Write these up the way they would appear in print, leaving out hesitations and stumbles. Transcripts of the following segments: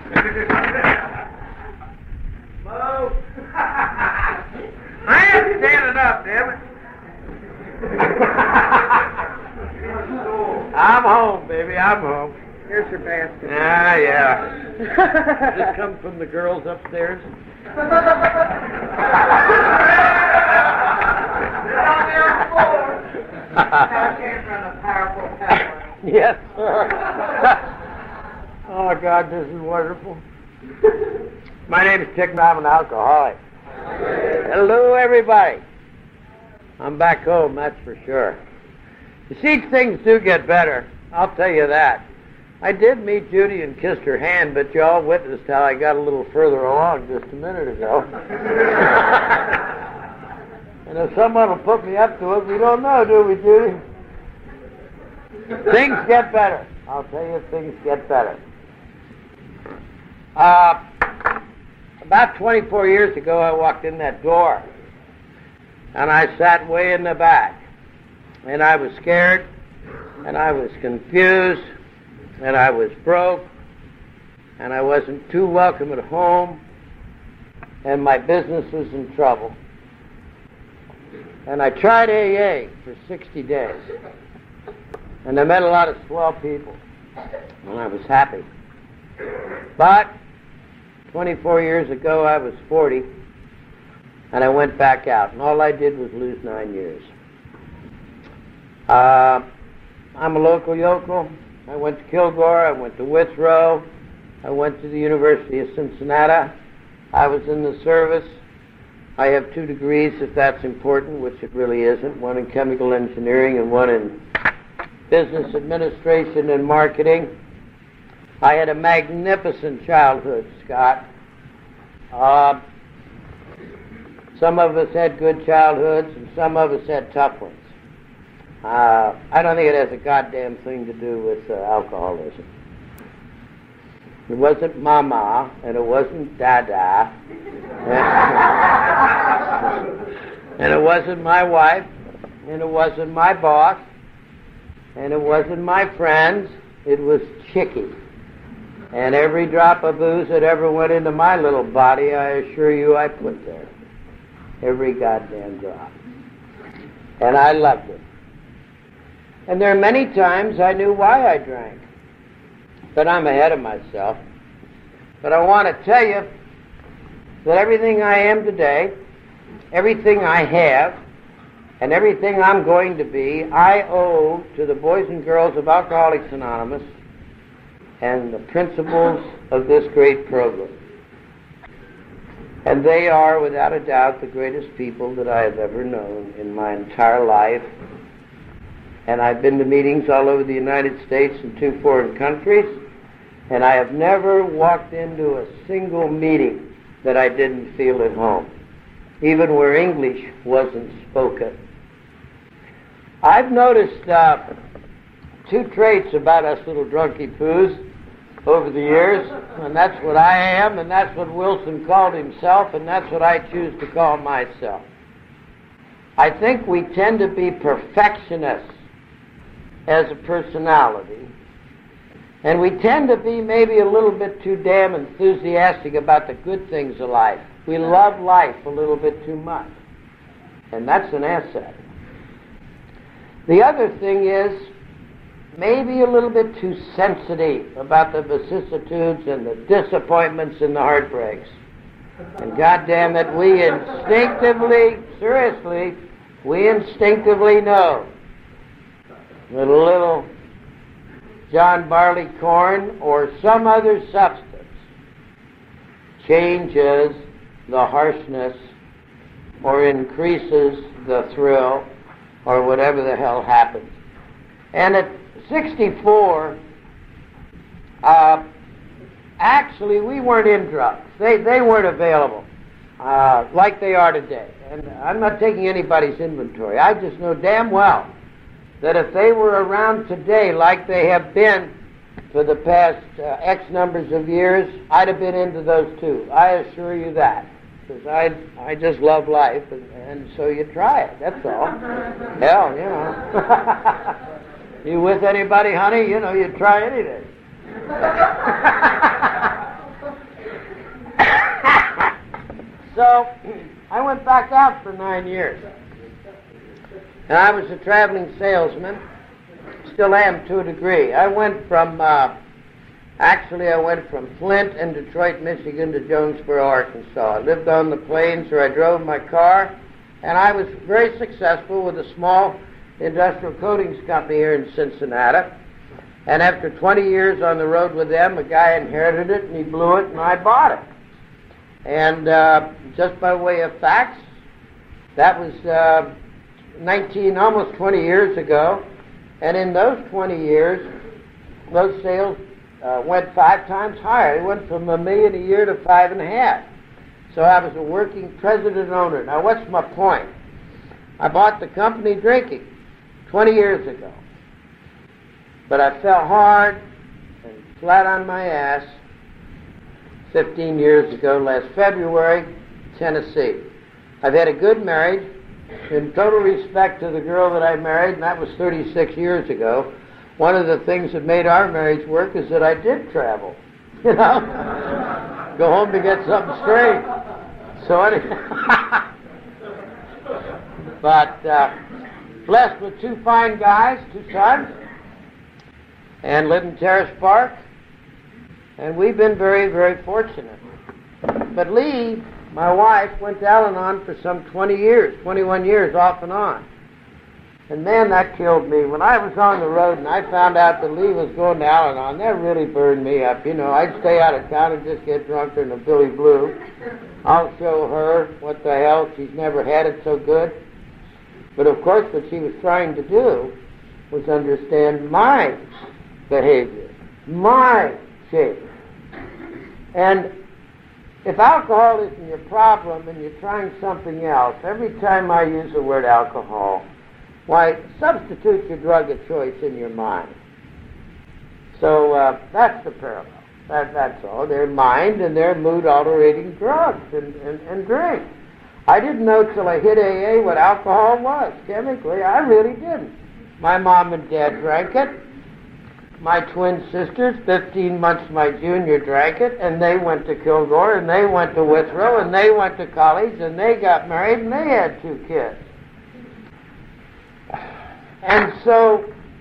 Mo! I ain't standing up, damn it. I'm home, baby, I'm home. Here's your basket. Yeah. Just come from the girls upstairs? Yes, sir. Oh, God, this is wonderful. My name is Chick, and I'm an alcoholic. Hello, everybody. I'm back home, that's for sure. You see, things do get better. I'll tell you that. I did meet Judy and kissed her hand, but you all witnessed how I got a little further along just a minute ago. And if someone will put me up to it, we don't know, do we, Judy? Things get better. I'll tell you, things get better. About 24 years ago, I walked in that door, and I sat way in the back, and I was scared, and I was confused, and I was broke, and I wasn't too welcome at home, and my business was in trouble. And I tried AA for 60 days, and I met a lot of swell people, and I was happy. But 24 years ago, I was 40, and I went back out, and all I did was lose 9 years. I'm a local yokel. I went to Kilgore, I went to Withrow, I went to the University of Cincinnati. I was in the service. I have 2 degrees, if that's important, which it really isn't, one in chemical engineering and one in business administration and marketing. I had a magnificent childhood, Scott. Some of us had good childhoods, and some of us had tough ones. I don't think it has a goddamn thing to do with alcoholism. It wasn't Mama, and it wasn't Dada, and it wasn't my wife, and it wasn't my boss, and it wasn't my friends. It was Chickie. And every drop of booze that ever went into my little body, I assure you I put there. Every goddamn drop. And I loved it. And there are many times I knew why I drank. But I'm ahead of myself. But I want to tell you that everything I am today, everything I have, and everything I'm going to be, I owe to the boys and girls of Alcoholics Anonymous and the principles of this great program. And they are, without a doubt, the greatest people that I have ever known in my entire life. And I've been to meetings all over the United States and 2 foreign countries, and I have never walked into a single meeting that I didn't feel at home, even where English wasn't spoken. I've noticed 2 traits about us little drunky-poos over the years, and that's what I am, and that's what Wilson called himself, and that's what I choose to call myself. I think we tend to be perfectionists as a personality, and we tend to be maybe a little bit too damn enthusiastic about the good things of life. We love life a little bit too much, and that's an asset. The other thing is maybe a little bit too sensitive about the vicissitudes and the disappointments and the heartbreaks. And goddamn it, we instinctively, seriously, we instinctively know that a little John Barleycorn or some other substance changes the harshness or increases the thrill or whatever the hell happens. And at 64, actually we weren't in drugs. They weren't available like they are today. And I'm not taking anybody's inventory. I just know damn well that if they were around today like they have been for the past X numbers of years, I'd have been into those too. I assure you that. Because I just love life, and so you try it, that's all. Hell, you know. You with anybody, honey? You know, you try anything. blacked out for 9 years. And I was a traveling salesman. Still am to a degree. I went from Flint and Detroit, Michigan to Jonesboro, Arkansas. I lived on the plains where I drove my car, and I was very successful with a small industrial coatings company here in Cincinnati. And after 20 years on the road with them, a guy inherited it, and he blew it, and I bought it. And just by way of facts, that was almost 20 years ago. And in those 20 years, those sales went 5 times higher. It went from $1 million a year to 5.5. So I was a working president owner. Now, what's my point? I bought the company drinking 20 years ago. But I fell hard and flat on my ass 15 years ago, last February, Tennessee. I've had a good marriage. In total respect to the girl that I married, and that was 36 years ago, one of the things that made our marriage work is that I did travel. You know? Go home to get something straight. So anyway, but blessed with 2 fine guys, 2 sons, and live in Terrace Park, and we've been very, very fortunate. But Lee, my wife, went to Al-Anon for some 21 years off and on. And man, that killed me. When I was on the road and I found out that Lee was going to Al-Anon, that really burned me up. You know, I'd stay out of town and just get drunker than a Billy Blue. I'll show her what the hell, she's never had it so good. But of course what she was trying to do was understand my behavior, my shape. And if alcohol isn't your problem and you're trying something else, every time I use the word alcohol, why, substitute your drug of choice in your mind. So that's the parallel. That's all. Their mind and their mood-alterating drugs and drink. I didn't know till I hit AA what alcohol was, chemically. I really didn't. My mom and dad drank it. My twin sisters, 15 months my junior, drank it, and they went to Kilgore, and they went to Withrow, and they went to college, and they got married, and they had 2 kids. And so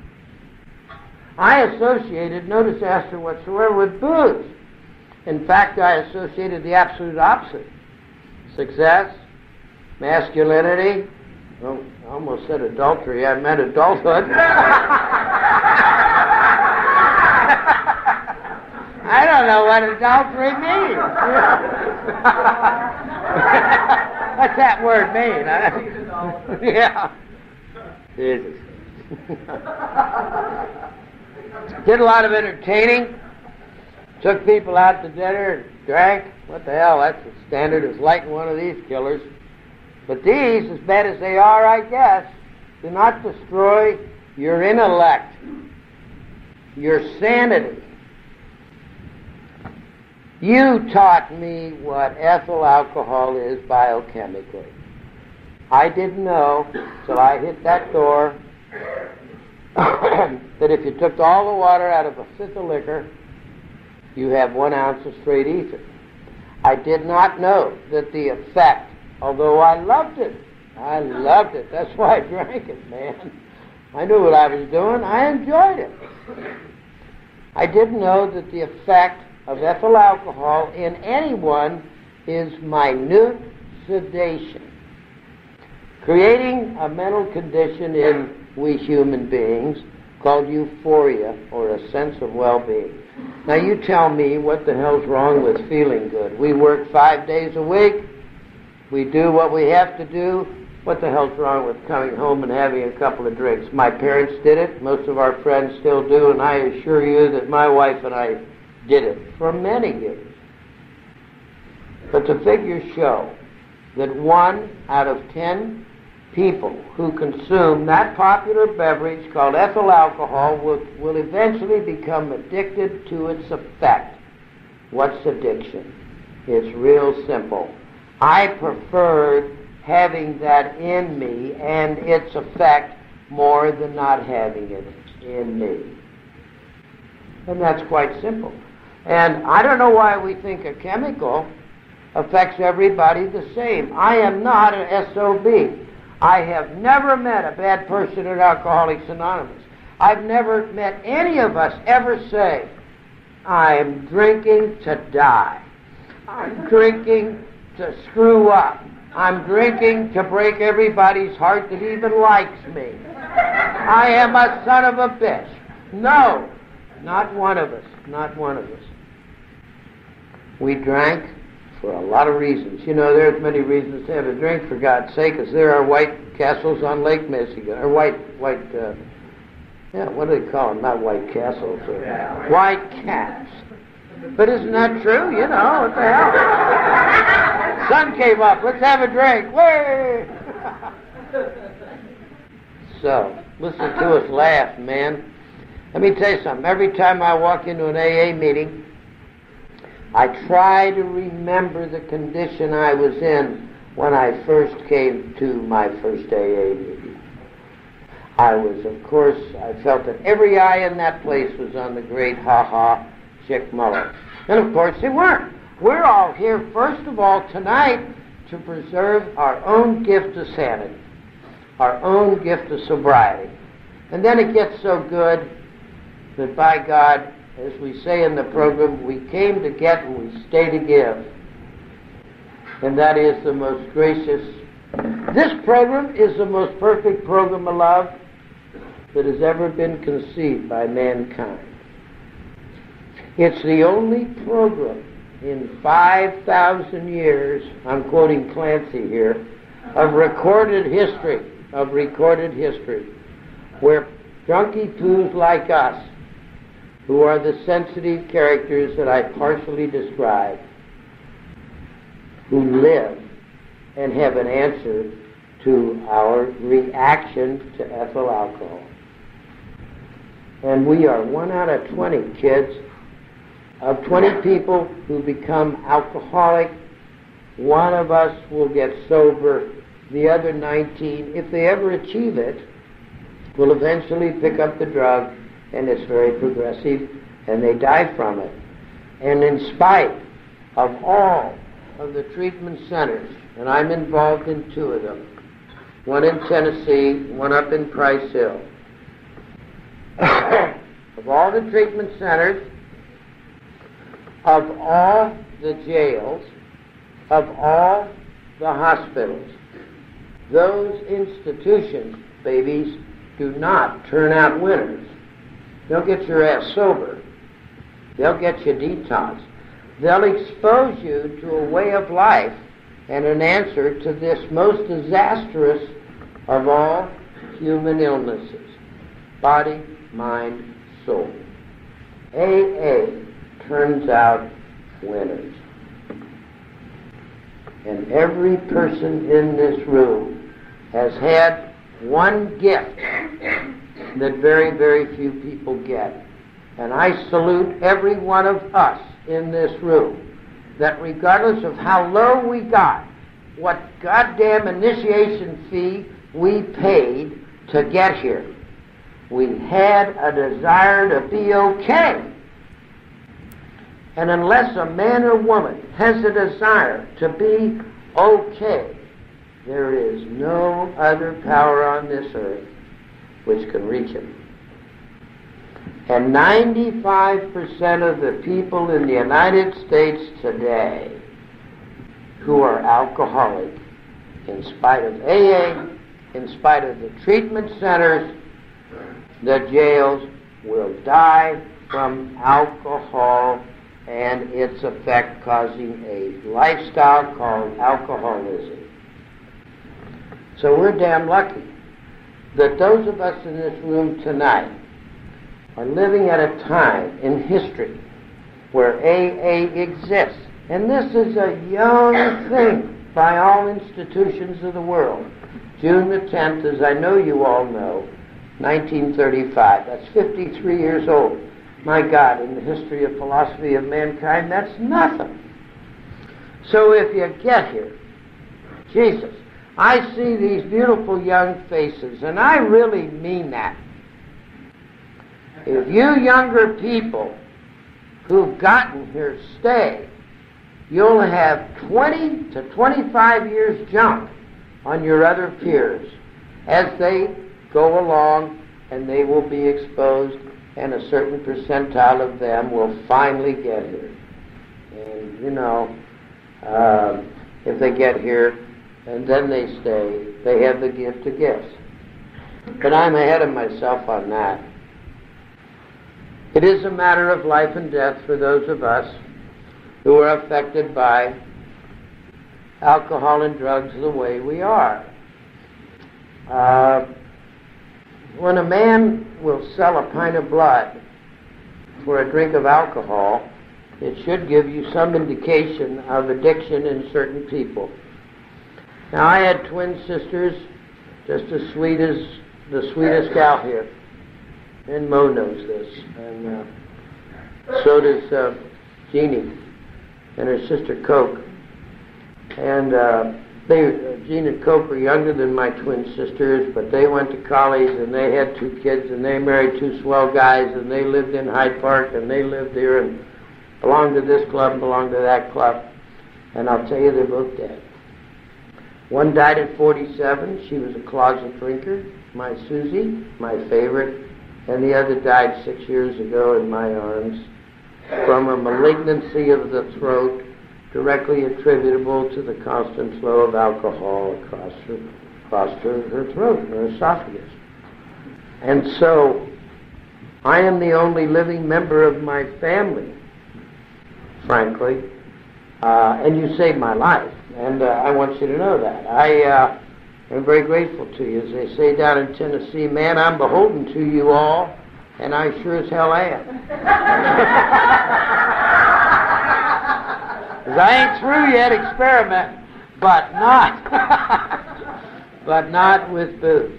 I associated no disaster whatsoever with booze. In fact, I associated the absolute opposite. Success, masculinity, well, I almost said adultery, I meant adulthood. I don't know what adultery means. What's that word mean? Yeah. Jesus. Did a lot of entertaining. Took people out to dinner and drank. What the hell, that's the standard as lighting one of these killers. But these, as bad as they are, I guess, do not destroy your intellect, your sanity. You taught me what ethyl alcohol is biochemically. I didn't know till I hit that door that if you took all the water out of a fifth of liquor, you have 1 ounce of straight ether. I did not know that the effect, although I loved it, that's why I drank it, man. I knew what I was doing. I enjoyed it. I didn't know that the effect of ethyl alcohol in anyone is minute sedation, creating a mental condition in we human beings called euphoria, or a sense of well-being. Now you tell me what the hell's wrong with feeling good. We work 5 days a week. We do what we have to do. What the hell's wrong with coming home and having a couple of drinks? My parents did it. Most of our friends still do, and I assure you that my wife and I did it for many years. But the figures show that 1 out of 10 people who consume that popular beverage called ethyl alcohol will eventually become addicted to its effect. What's addiction? It's real simple. I preferred having that in me and its effect more than not having it in me. And that's quite simple. And I don't know why we think a chemical affects everybody the same. I am not an SOB. I have never met a bad person at Alcoholics Anonymous. I've never met any of us ever say, I'm drinking to die. I'm drinking to screw up. I'm drinking to break everybody's heart that even likes me. I am a son of a bitch. No, not one of us. Not one of us. We drank for a lot of reasons. You know, there's many reasons to have a drink, for God's sake, because there are white castles on Lake Michigan, or what do they call them? Not white castles, white cats. But isn't that true? You know, what the hell? Sun came up, let's have a drink. Way! So, listen to us laugh, man. Let me tell you something. Every time I walk into an AA meeting, I try to remember the condition I was in when I first came to my first AA meeting. I felt that every eye in that place was on the great ha-ha Chick Muller. And of course they weren't. We're all here, first of all, tonight to preserve our own gift of sanity, our own gift of sobriety. And then it gets so good that, by God, as we say in the program, we came to get and we stay to give. And that is the most gracious. This program is the most perfect program of love that has ever been conceived by mankind. It's the only program in 5,000 years, I'm quoting Clancy here, of recorded history, where drunky poos like us, who are the sensitive characters that I partially described, who live and have an answer to our reaction to ethyl alcohol. And we are 1 out of 20, kids. Of 20 people who become alcoholic, one of us will get sober. The other 19, if they ever achieve it, will eventually pick up the drug, and it's very progressive, and they die from it. And in spite of all of the treatment centers, and I'm involved in 2 of them, one in Tennessee, one up in Price Hill, of all the treatment centers, of all the jails, of all the hospitals, those institutions, babies, do not turn out winners. They'll get your ass sober. They'll get you detoxed. They'll expose you to a way of life and an answer to this most disastrous of all human illnesses: body, mind, soul. AA turns out winners. And every person in this room has had one gift that very, very few people get. And I salute every one of us in this room, that regardless of how low we got, what goddamn initiation fee we paid to get here, we had a desire to be okay. And unless a man or woman has a desire to be okay, there is no other power on this earth which can reach him. And 95% of the people in the United States today who are alcoholic, in spite of AA, in spite of the treatment centers, the jails, will die from alcohol and its effect, causing a lifestyle called alcoholism. So we're damn lucky that those of us in this room tonight are living at a time in history where AA exists. And this is a young thing by all institutions of the world. June the 10th, as I know you all know, 1935. That's 53 years old. My God, in the history of philosophy of mankind, that's nothing. So if you get here, Jesus, I see these beautiful young faces, and I really mean that. If you younger people who've gotten here stay, you'll have 20 to 25 years jump on your other peers as they go along, and they will be exposed, and a certain percentile of them will finally get here. And, if they get here and then they stay, they have the gift of gifts. But I'm ahead of myself on that. It is a matter of life and death for those of us who are affected by alcohol and drugs the way we are. When a man will sell a pint of blood for a drink of alcohol, it should give you some indication of addiction in certain people. Now, I had twin sisters, just as sweet as the sweetest gal here, and Mo knows this, and so does Jeannie and her sister Coke. And Jean and Coke were younger than my twin sisters, but they went to college, and they had 2 kids, and they married 2 swell guys, and they lived in Hyde Park, and they lived here, and belonged to this club, belonged to that club. And I'll tell you, they're both dead. One died at 47. She was a closet drinker, my Susie, my favorite, and the other died 6 years ago in my arms from a malignancy of the throat, directly attributable to the constant flow of alcohol across her throat, her esophagus. And so, I am the only living member of my family, frankly, and you saved my life, and I want you to know that. I am very grateful to you. As they say down in Tennessee, man, I'm beholden to you all, and I sure as hell am. Because I ain't through yet experimenting, but not with booze.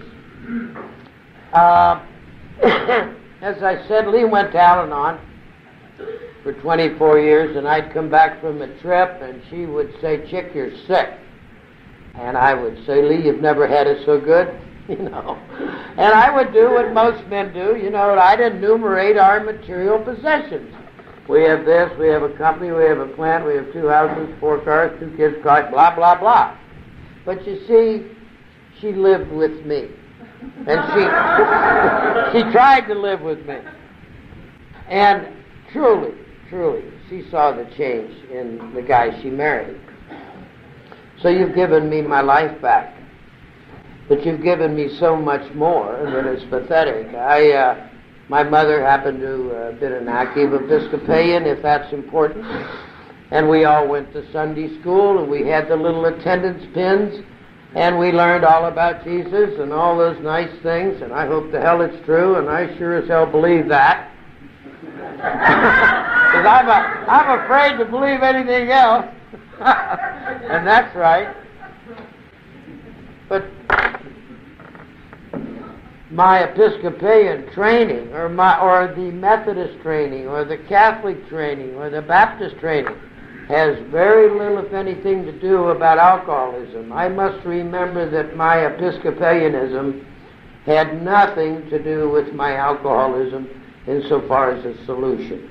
As I said, Lee went to Al-Anon for 24 years, and I'd come back from a trip, and she would say, Chick, you're sick. And I would say, Lee, you've never had it so good, And I would do what most men do, I'd enumerate our material possessions. We have this, we have a company, we have a plant, we have 2 houses, 4 cars, 2 kids, blah, blah, blah. But you see, she lived with me. And she tried to live with me. And truly, she saw the change in the guy she married. So you've given me my life back. But you've given me so much more that it's pathetic. My mother happened to have been an active Episcopalian, if that's important. And we all went to Sunday school, and we had the little attendance pins, and we learned all about Jesus and all those nice things, and I hope to hell it's true, and I sure as hell believe that. Because I'm afraid to believe anything else. And that's right. But my Episcopalian training, or the Methodist training, or the Catholic training, or the Baptist training, has very little, if anything, to do about alcoholism. I must remember that my Episcopalianism had nothing to do with my alcoholism insofar as a solution.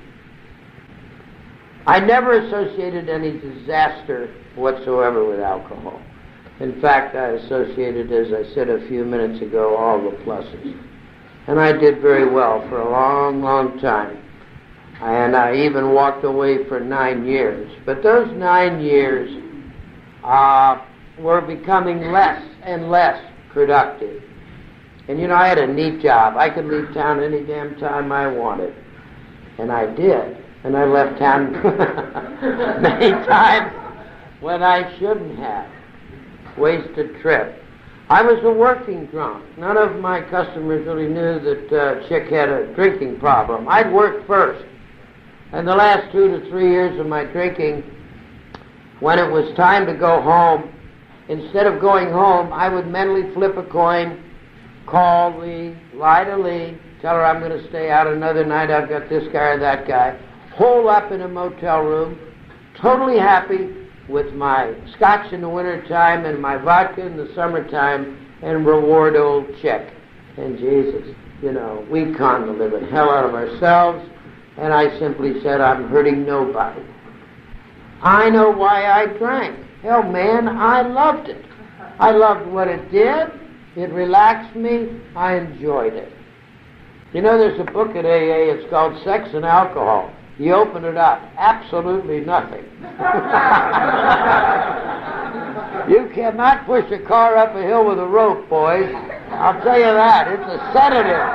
I never associated any disaster whatsoever with alcohol. In fact, I associated, as I said a few minutes ago, all the pluses. And I did very well for a long, long time. And I even walked away for 9 years. But those 9 years were becoming less and less productive. And I had a neat job. I could leave town any damn time I wanted. And I did. And I left town many times when I shouldn't have. Wasted trip. I was a working drunk. None of my customers really knew that Chick had a drinking problem. I'd worked first. And the last 2 to 3 years of my drinking, when it was time to go home, instead of going home, I would mentally flip a coin, call Lee, lie to Lee, tell her I'm going to stay out another night, I've got this guy or that guy, hole up in a motel room, totally happy, with my scotch in the wintertime and my vodka in the summertime, and reward old Chick. And Jesus, we conned the living hell out of ourselves, and I simply said, I'm hurting nobody. I know why I drank. Hell, man, I loved it. I loved what it did. It relaxed me. I enjoyed it. You know, there's a book at AA, it's called Sex and Alcohol. You open it up, absolutely nothing. You cannot push a car up a hill with a rope, boys. I'll tell you that. It's a sedative.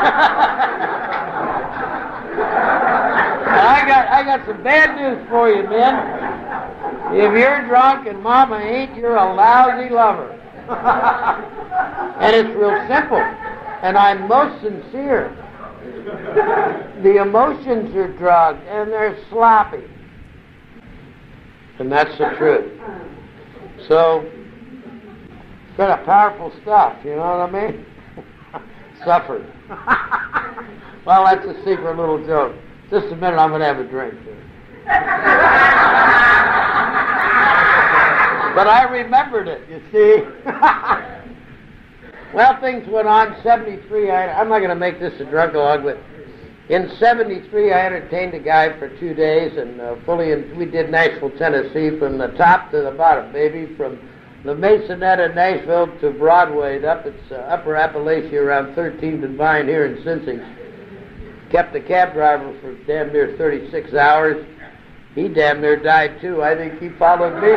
I got some bad news for you, men. If you're drunk and mama ain't, you're a lousy lover. And it's real simple. And I'm most sincere. The emotions are drugged and they're sloppy. And that's the truth. So, it's kind of powerful stuff, you know what I mean? Suffered. Well, that's a secret little joke. Just a minute, I'm going to have a drink here. But I remembered it, you see. Well, things went on. 73, I'm not going to make this a drunk-a-log, but in 73, I entertained a guy for 2 days, and we did Nashville, Tennessee, from the top to the bottom, baby, from the Masonette in Nashville to Broadway, up its Upper Appalachia, around 13th and Vine here in Cincy. Kept the cab driver for damn near 36 hours. He damn near died, too. I think he followed me.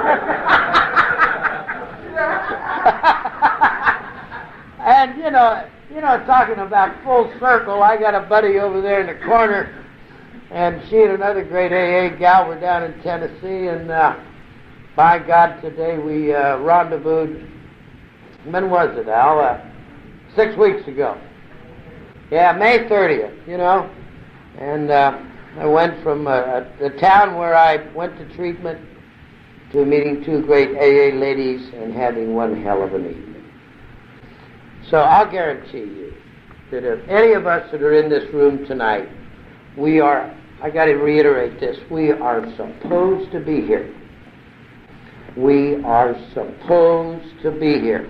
And, you know, talking about full circle, I got a buddy over there in the corner, and she and another great AA gal were down in Tennessee, and by God, today we rendezvoused. When was it, Al? 6 weeks ago. Yeah, May 30th, you know. And I went from the town where I went to treatment to meeting 2 great AA ladies and having one hell of an evening. So I'll guarantee you that if any of us that are in this room tonight, I got to reiterate this, we are supposed to be here. We are supposed to be here.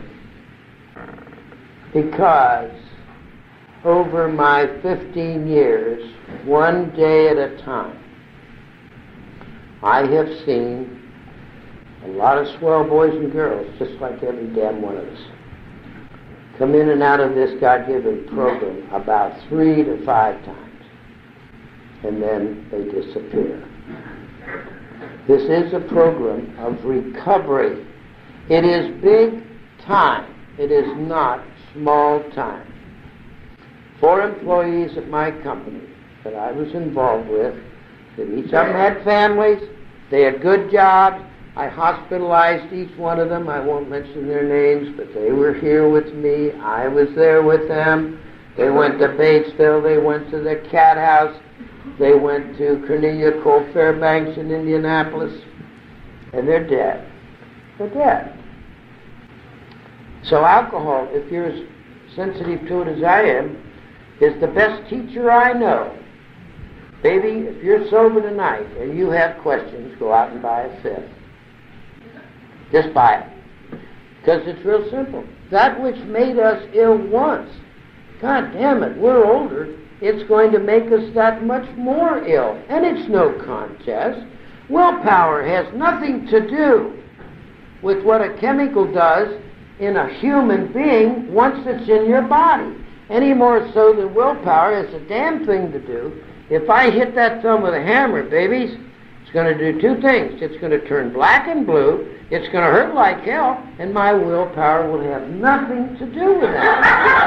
Because over my 15 years, one day at a time, I have seen a lot of swell boys and girls, just like every damn one of us, come in and out of this God-given program about 3 to 5 times, and then they disappear. This is a program of recovery. It is big time. It is not small time. 4 employees at my company that I was involved with, that each of them had families, they had good jobs. I hospitalized each one of them. I won't mention their names, but they were here with me. I was there with them. They went to Batesville. They went to the Cat House. They went to Cornelia Cole Fairbanks in Indianapolis. And they're dead. They're dead. So alcohol, if you're as sensitive to it as I am, is the best teacher I know. Baby, if you're sober tonight and you have questions, go out and buy a 5th. Just buy it. Because it's real simple. That which made us ill once, God damn it, we're older, it's going to make us that much more ill. And it's no contest. Willpower has nothing to do with what a chemical does in a human being once it's in your body. Any more so than willpower has a damn thing to do. If I hit that thumb with a hammer, babies, it's going to do 2 things. It's going to turn black and blue, it's going to hurt like hell, and my willpower will have nothing to do with that.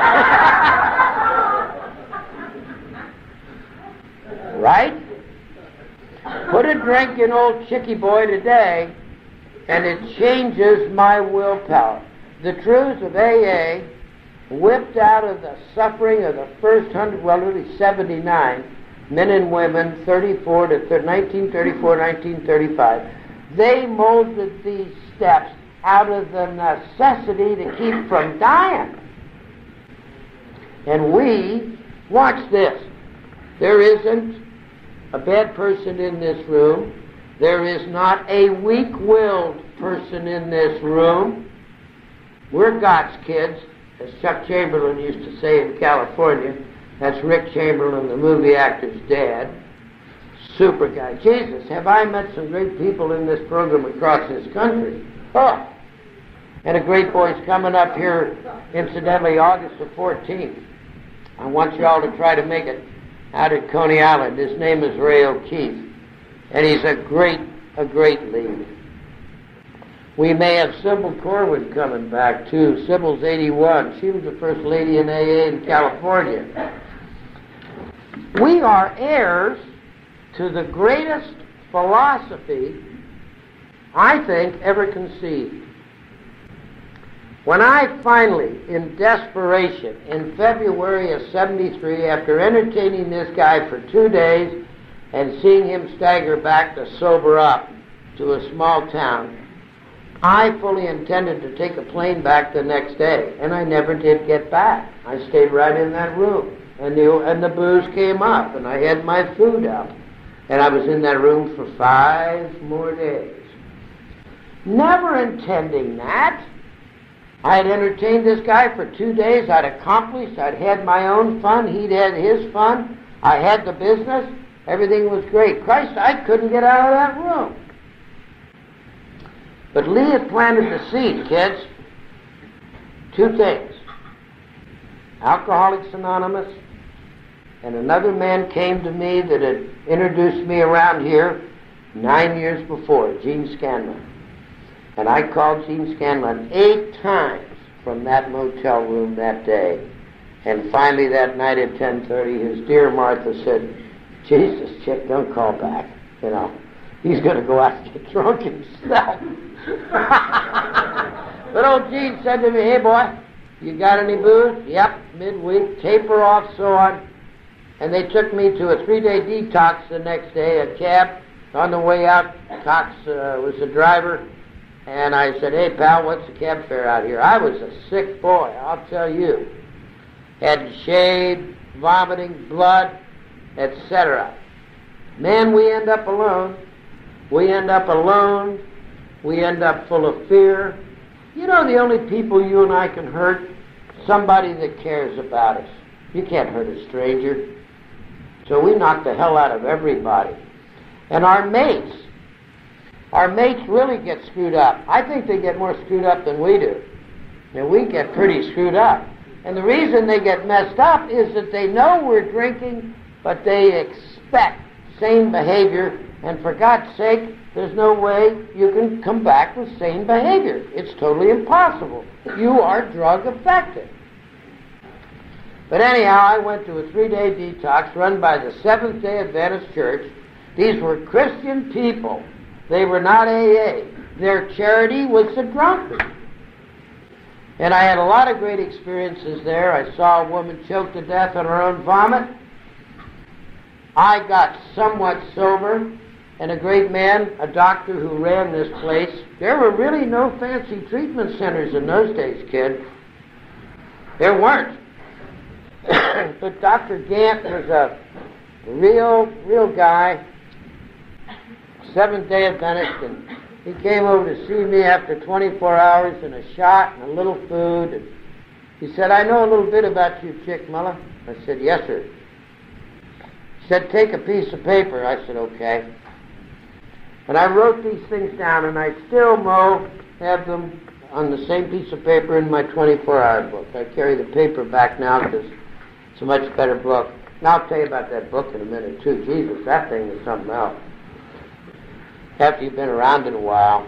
Right? Put a drink in old Chicky Boy today, and it changes my willpower. The truths of AA, whipped out of the suffering of the first 79 men and women, 1934, 1935, they molded these steps out of the necessity to keep from dying. And we, watch this, there isn't a bad person in this room. There is not a weak-willed person in this room. We're God's kids, as Chuck Chamberlain used to say in California. That's Rick Chamberlain, the movie actor's dad. super guy. Jesus, have I met some great people in this program across this country? Oh, and a great boy's coming up here, incidentally, August the 14th. I want you all to try to make it out at Coney Island. His name is Ray O'Keefe, and he's a great lead. We may have Sybil Corwin coming back, too. Sybil's 81. She was the first lady in AA in California. We are heirs to the greatest philosophy, I think, ever conceived. When I finally, in desperation, in February of 73, after entertaining this guy for 2 days and seeing him stagger back to sober up to a small town, I fully intended to take a plane back the next day, and I never did get back. I stayed right in that room, and the booze came up, and I had my food up, and I was in that room for 5 more days. Never intending that. I had entertained this guy for 2 days. I'd accomplished. I'd had my own fun. He'd had his fun. I had the business. Everything was great. Christ, I couldn't get out of that room. But Lee had planted the seed, kids. 2 things. Alcoholics Anonymous, and another man came to me that had introduced me around here 9 years before, Gene Scanlon. And I called Gene Scanlon 8 times from that motel room that day. And finally that night at 10:30, his dear Martha said, Jesus, Chick, don't call back. You know, he's going to go out and get drunk himself. But old Gene said to me, hey, boy, you got any booze? Yep, midweek, taper off, so on. And they took me to a 3-day detox the next day, a cab. On the way out, Cox was the driver. And I said, hey, pal, what's the cab fare out here? I was a sick boy, I'll tell you. Had shaved, vomiting, blood, etc. Man, we end up alone. We end up alone. We end up full of fear. You know the only people you and I can hurt? Somebody that cares about us. You can't hurt a stranger. So we knock the hell out of everybody. And our mates really get screwed up. I think they get more screwed up than we do. And we get pretty screwed up. And the reason they get messed up is that they know we're drinking, but they expect sane behavior. And for God's sake, there's no way you can come back with sane behavior. It's totally impossible. You are drug affected. But anyhow, I went to a 3-day detox run by the Seventh-day Adventist Church. These were Christian people. They were not AA. Their charity was the drunkard. And I had a lot of great experiences there. I saw a woman choked to death on her own vomit. I got somewhat sober. And a great man, a doctor who ran this place. There were really no fancy treatment centers in those days, kid. There weren't. But Dr. Gant was a real guy, Seventh-day Adventist, and he came over to see me after 24 hours and a shot and a little food. And he said, I know a little bit about you, Chick Muller. I said, yes, sir. He said, take a piece of paper. I said, okay. And I wrote these things down, and I still, have them on the same piece of paper in my 24-hour book. I carry the paper back now because it's a much better book. And I'll tell you about that book in a minute, too. Jesus, that thing is something else. After you've been around it a while.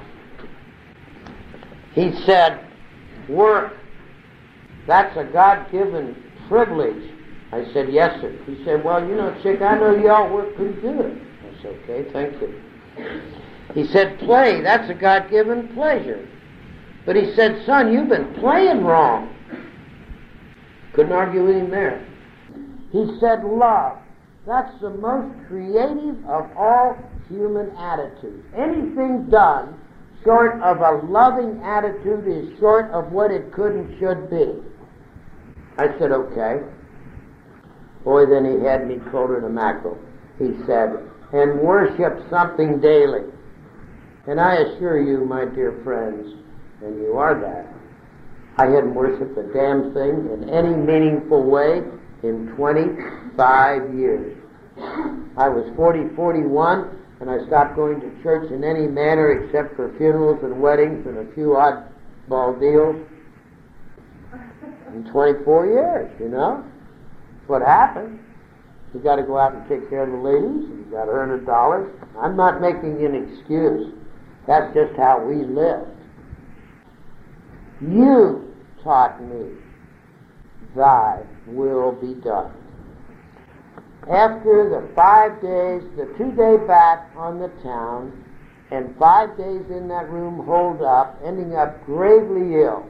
He said, work, that's a God-given privilege. I said, yes, sir. He said, well, you know, Chick, I know you all work pretty good. I said, okay, thank you. He said, play, that's a God-given pleasure. But he said, son, you've been playing wrong. Couldn't argue with him there. He said, love, that's the most creative of all human attitudes. Anything done short of a loving attitude is short of what it could and should be. I said, okay. Boy, then he had me colder than a mackerel. He said, and worship something daily. And I assure you, my dear friends, and you are that, I hadn't worshipped a damn thing in any meaningful way in 25 years. I was 41, and I stopped going to church in any manner except for funerals and weddings and a few oddball deals. In 24 years, you know? That's what happened. You got to go out and take care of the ladies, and you got to earn $1. I'm not making an excuse. That's just how we lived. You taught me, thy will be done. After the 5 days, the 2-day bat on the town, and 5 days in that room holed up, ending up gravely ill.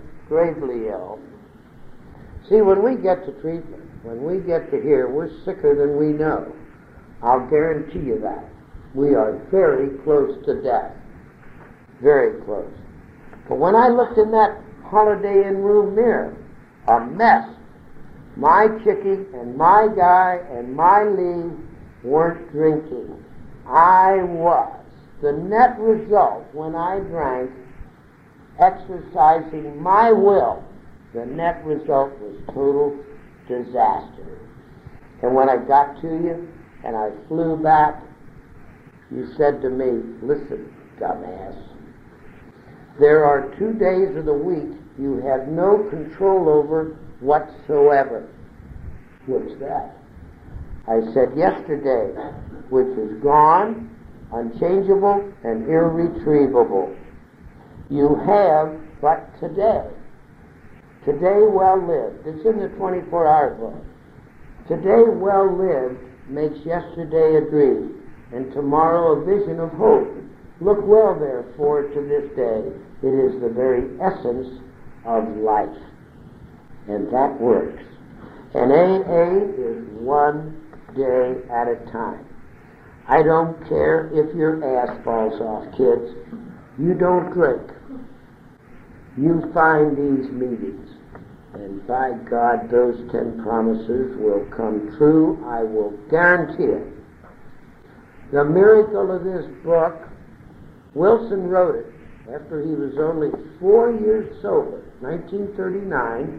See, when we get to treatment, when we get to here, we're sicker than we know. I'll guarantee you that. We are very close to death. Very close. But when I looked in that Holiday Inn room mirror, a mess. My chickie and my guy and my Lee weren't drinking. I was. The net result, when I drank, exercising my will, the net result was total disaster. And when I got to you and I flew back, you said to me, listen, dumbass, there are 2 days of the week you have no control over whatsoever. What's that? I said yesterday, which is gone, unchangeable, and irretrievable. You have but today. Today well lived. It's in the 24-hour book. Today well lived makes yesterday a dream, and tomorrow a vision of hope. Look well, therefore, to this day. It is the very essence of life. And that works. And AA is 1 day at a time. I don't care if your ass falls off, kids. You don't drink. You find these meetings. And by God, those 10 promises will come true. I will guarantee it. The miracle of this book, Wilson wrote it after he was only 4 years sober, 1939.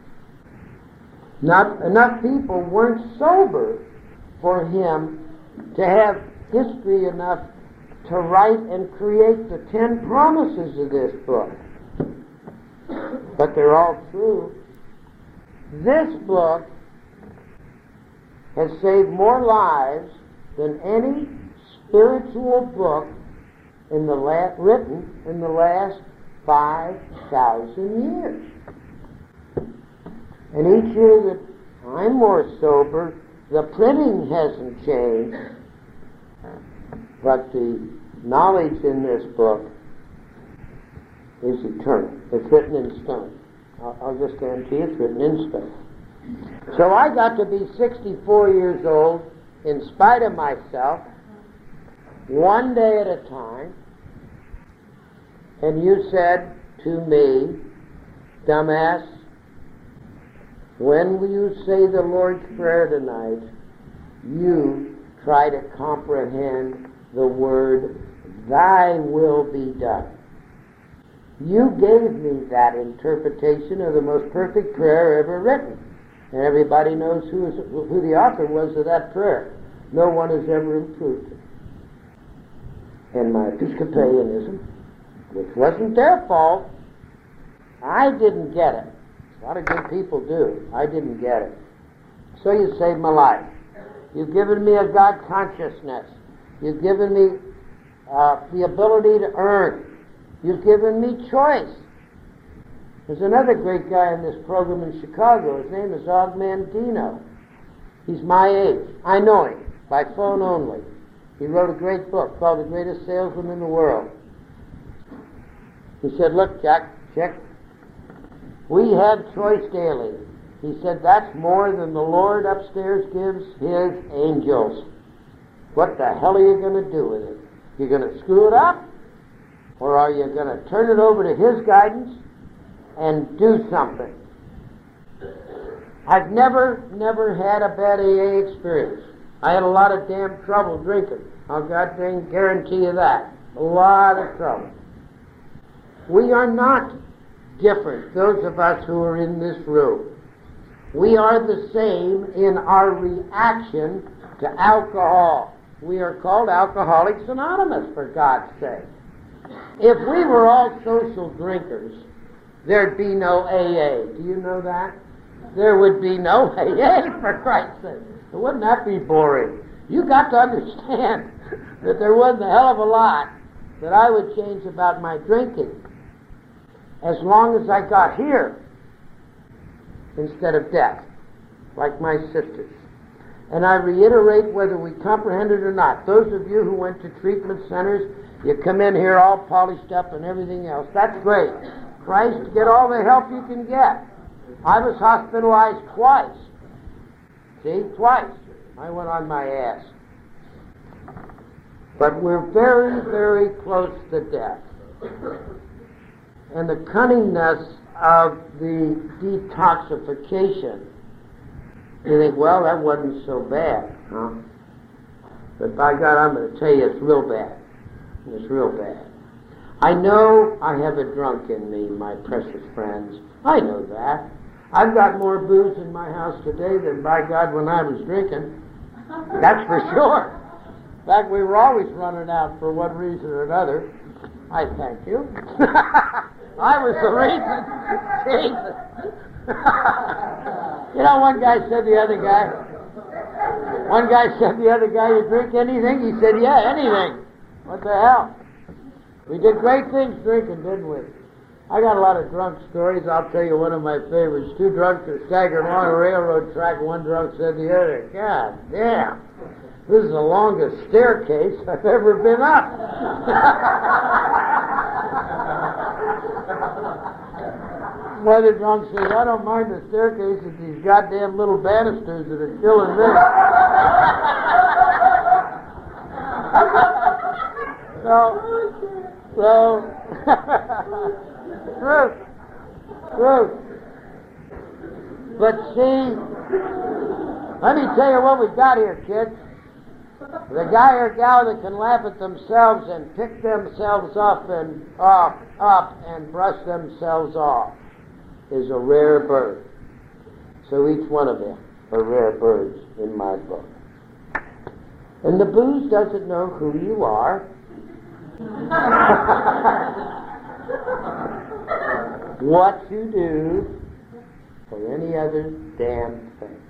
Not enough people weren't sober for him to have history enough to write and create the 10 promises of this book. But they're all true. This book has saved more lives than any spiritual book written in the last 5,000 years. And each year that I'm more sober, the printing hasn't changed, but the knowledge in this book is eternal. It's written in stone. I'll just guarantee it's written in stone. So I got to be 64 years old in spite of myself, 1 day at a time, and you said to me, dumbass, when you say the Lord's Prayer tonight, you try to comprehend the word, thy will be done. You gave me that interpretation of the most perfect prayer ever written. And everybody knows who the author was of that prayer. No one has ever improved it. And my Episcopalianism, which wasn't their fault, I didn't get it. A lot of good people do. I didn't get it. So you saved my life. You've given me a God consciousness. You've given me the ability to earn. You've given me choice. There's another great guy in this program in Chicago. His name is Og Mandino. He's my age. I know him by phone only. He wrote a great book called The Greatest Salesman in the World. He said, look, Jack, we have choice daily. He said, that's more than the Lord upstairs gives his angels. What the hell are you going to do with it? You're going to screw it up? Or are you going to turn it over to his guidance and do something? I've never had a bad AA experience. I had a lot of damn trouble drinking. I'll goddamn guarantee you that. A lot of trouble. We are not different, those of us who are in this room. We are the same in our reaction to alcohol. We are called Alcoholics Anonymous, for God's sake. If we were all social drinkers, there'd be no AA. Do you know that? There would be no AA, for Christ's sake. Wouldn't that be boring? You got to understand that there wasn't a hell of a lot that I would change about my drinking as long as I got here instead of death, like my sisters. And I reiterate, whether we comprehend it or not, those of you who went to treatment centers, you come in here all polished up and everything else. That's great. Christ, get all the help you can get. I was hospitalized twice. See, twice. I went on my ass. But we're very, very close to death. And the cunningness of the detoxification, you think, well, that wasn't so bad, huh? But by God, I'm going to tell you, it's real bad. It's real bad. I know I have a drunk in me, my precious friends. I know that. I've got more booze in my house today than, by God, when I was drinking. That's for sure. In fact, we were always running out for one reason or another. I thank you. I was the reason. Jesus. You know, one guy said the other guy, you drink anything? He said, yeah, anything. What the hell? We did great things drinking, didn't we? I got a lot of drunk stories. I'll tell you one of my favorites. Two drunks were staggering along a railroad track. One drunk said to the other, God damn, this is the longest staircase I've ever been up. One of the drunks says, I don't mind the staircase, it's these goddamn little banisters that are killing me. Truth. But see, let me tell you what we've got here, kids. The guy or gal that can laugh at themselves and pick themselves up and brush themselves off is a rare bird. So each one of them are rare birds in my book. And the booze doesn't know who you are. What you do, or any other damn thing.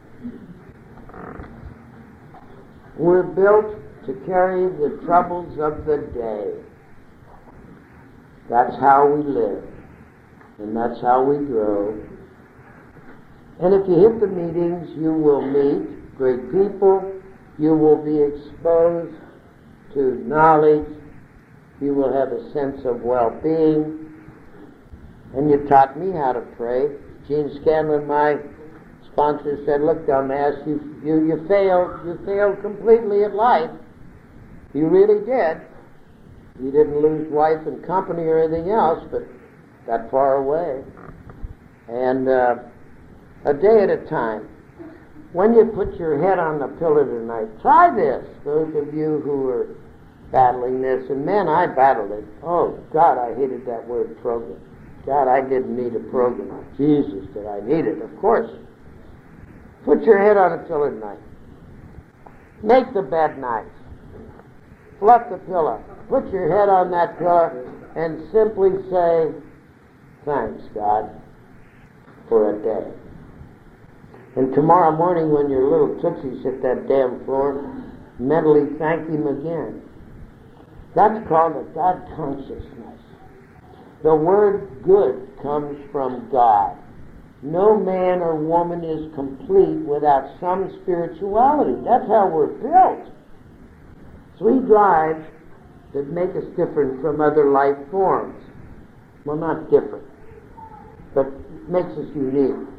We're built to carry the troubles of the day. That's how we live. And that's how we grow. And if you hit the meetings, you will meet great people. You will be exposed to knowledge. You will have a sense of well-being. And you taught me how to pray. Gene Scanlon, my sponsor, said, look, dumbass, you failed completely at life. You really did. You didn't lose wife and company or anything else, but that far away. And a day at a time. When you put your head on the pillow tonight, try this, those of you who are battling this. And man, I battled it. Oh, God, I hated that word program. God, I didn't need a program. Jesus, did I need it? Of course. Put your head on a pillow tonight. Make the bed nice. Fluff the pillow. Put your head on that pillow and simply say, thanks, God, for a day. And tomorrow morning when your little tootsies hit that damn floor, mentally thank Him again. That's called a God consciousness. The word good comes from God. No man or woman is complete without some spirituality. That's how we're built. 3 drives that make us different from other life forms. Well, not different, but makes us unique.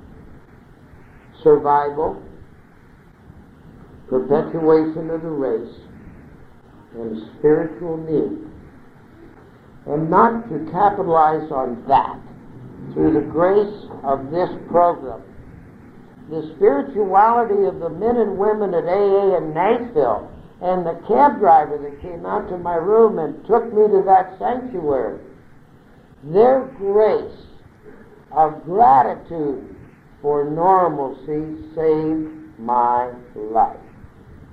Survival, perpetuation of the race, and spiritual need. And not to capitalize on that, through the grace of this program, the spirituality of the men and women at AA in Nashville, and the cab driver that came out to my room and took me to that sanctuary, their grace of gratitude for normalcy saved my life.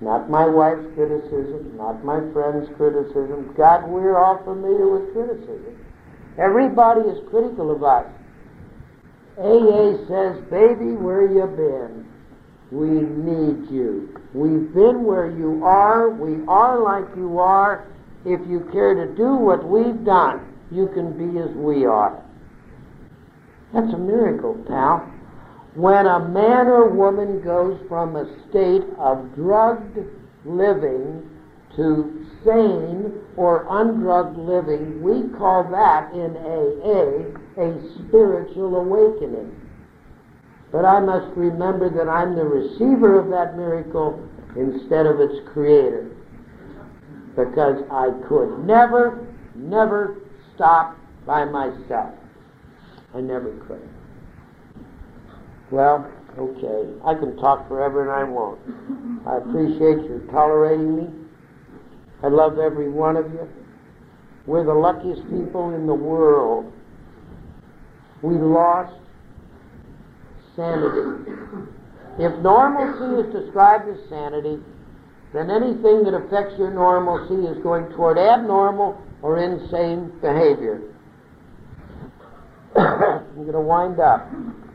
Not my wife's criticism, not my friend's criticism. God, we're all familiar with criticism. Everybody is critical of us. AA says, baby, where you been? We need you. We've been where you are. We are like you are. If you care to do what we've done, you can be as we are. That's a miracle, pal. When a man or woman goes from a state of drugged living to sane or undrugged living, we call that in AA a spiritual awakening. But I must remember that I'm the receiver of that miracle instead of its creator. Because I could never stop by myself. I never could. Well, okay. I can talk forever and I won't. I appreciate your tolerating me. I love every one of you. We're the luckiest people in the world. We lost sanity. If normalcy is described as sanity, then anything that affects your normalcy is going toward abnormal or insane behavior. I'm going to wind up.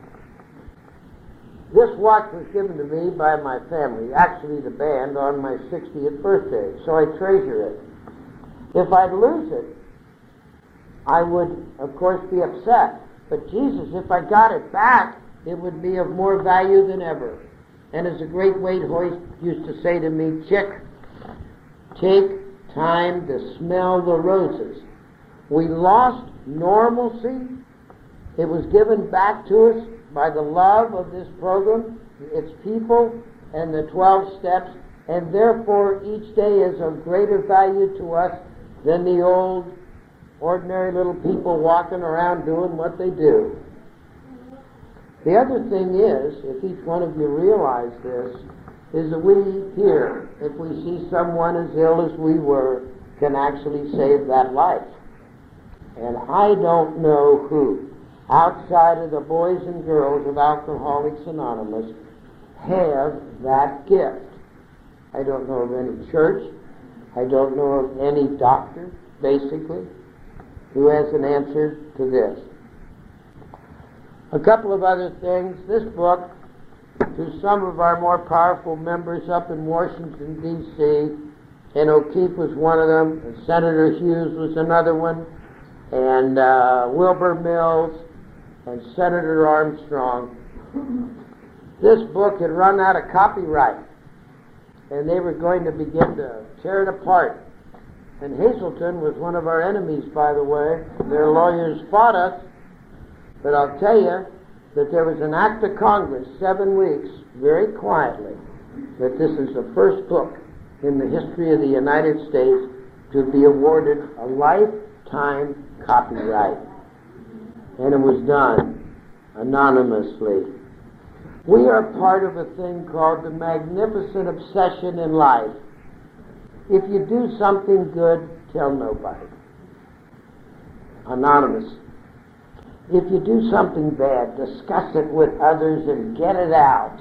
This watch was given to me by my family, actually the band, on my 60th birthday, so I treasure it. If I'd lose it, I would, of course, be upset. But Jesus, if I got it back, it would be of more value than ever. And as a great weight hoist used to say to me, Chick, take time to smell the roses. We lost normalcy. It was given back to us by the love of this program, its people, and the 12 steps, and therefore each day is of greater value to us than the old, ordinary little people walking around doing what they do. The other thing is, if each one of you realize this, is that we here, if we see someone as ill as we were, can actually save that life. And I don't know who, outside of the boys and girls of Alcoholics Anonymous, have that gift. I don't know of any church, I don't know of any doctor, basically, who has an answer to this. A couple of other things. This book, to some of our more powerful members up in Washington, D.C., and O'Keefe was one of them, and Senator Hughes was another one, and Wilbur Mills, and Senator Armstrong. This book had run out of copyright, and they were going to begin to tear it apart. And Hazelton was one of our enemies, by the way. Their lawyers fought us, but I'll tell you that there was an act of Congress 7 weeks, very quietly, that this is the first book in the history of the United States to be awarded a lifetime copyright. And it was done anonymously. We are part of a thing called the magnificent obsession in life. If you do something good, tell nobody. Anonymous. If you do something bad, discuss it with others and get it out.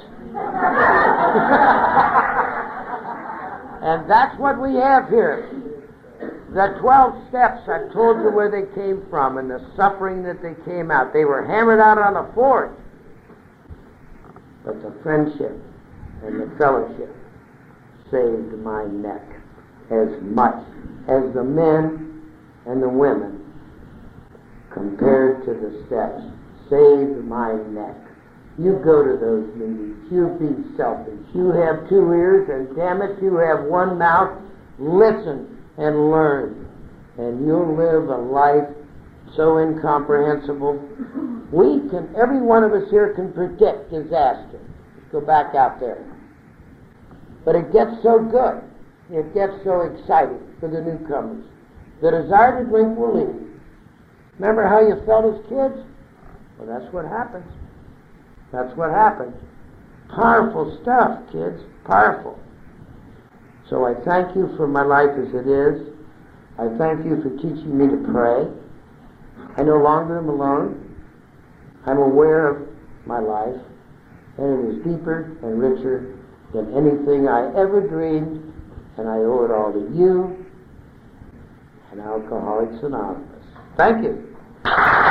And that's what we have here. The 12 steps, I've told you where they came from and the suffering that they came out. They were hammered out on a forge. But the friendship and the fellowship saved my neck as much as the men and the women compared to the steps saved my neck. You go to those meetings. You be selfish. You have 2 ears, and damn it, you have 1 mouth. Listen and learn, and you'll live a life so incomprehensible. Every one of us here can predict disaster. Let's go back out there. But it gets so good, it gets so exciting for the newcomers. The desire to drink will leave. Remember how you felt as kids? Well, that's what happens. That's what happens. Powerful stuff, kids. Powerful. So I thank you for my life as it is. I thank you for teaching me to pray. I no longer am alone. I'm aware of my life, and it is deeper and richer than anything I ever dreamed, and I owe it all to you and Alcoholics Anonymous. Thank you.